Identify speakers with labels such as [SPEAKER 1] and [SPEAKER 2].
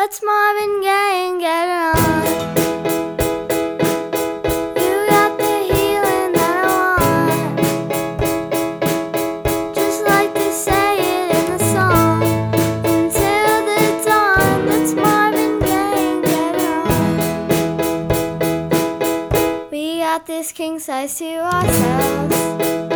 [SPEAKER 1] That's Marvin Gaye and Get It On. You got the healing that I want, just like they say it in the song. Until the dawn, that's Marvin Gaye and Get It On. We got this king size to ourselves.